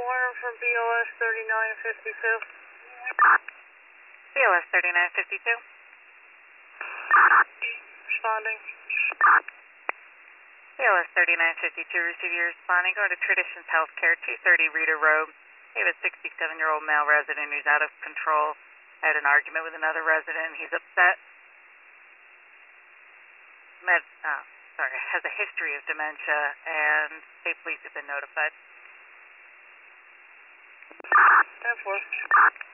Warren from BOS 3952. BOS 3952. Responding. BOS 3952, receive your responding. Go to Traditions Healthcare, 230 Reader Road. We have a 67-year-old male resident who's out of control. Had an argument with another resident. He's upset. Has a history of dementia, and state police have been notified. 10-4.